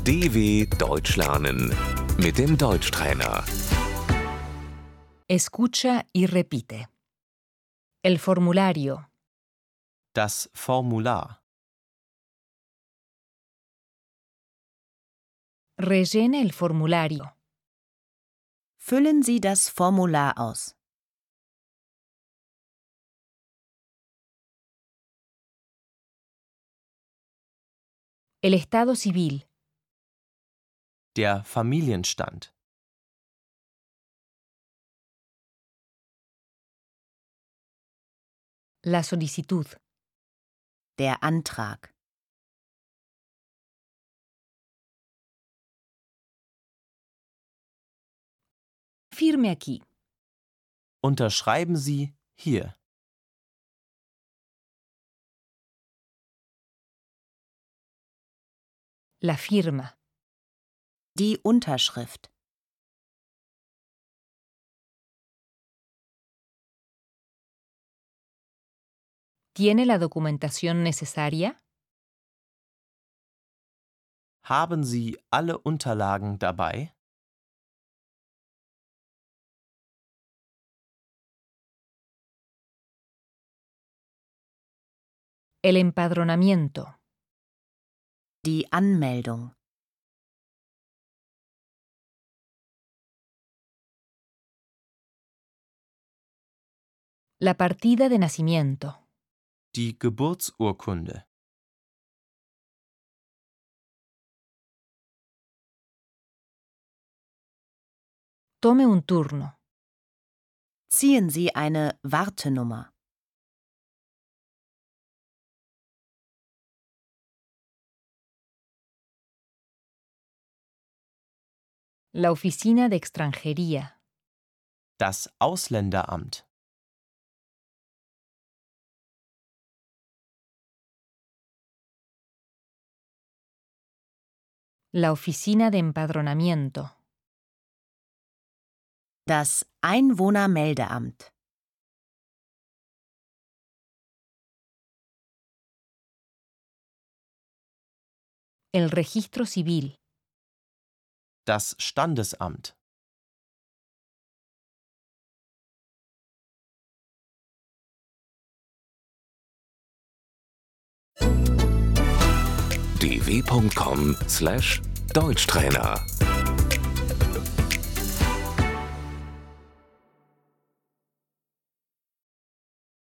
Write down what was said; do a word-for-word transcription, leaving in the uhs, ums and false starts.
D W Deutsch lernen mit dem Deutschtrainer. Escucha y repite. El formulario. Das Formular. Rellene el formulario. Füllen Sie das Formular aus. El estado civil. Der Familienstand. La solicitud. Der Antrag. Firme aquí. Unterschreiben Sie hier. La firma. Die Unterschrift. ¿Tiene la documentación necesaria? Haben Sie alle Unterlagen dabei? El empadronamiento. Die Anmeldung. La partida de nacimiento. Die Geburtsurkunde. Tome un turno. Ziehen Sie eine Wartenummer. La oficina de extranjería. Das Ausländeramt. La oficina de empadronamiento. Das Einwohnermeldeamt. El registro civil. Das Standesamt. d w punkt com slash Deutschtrainer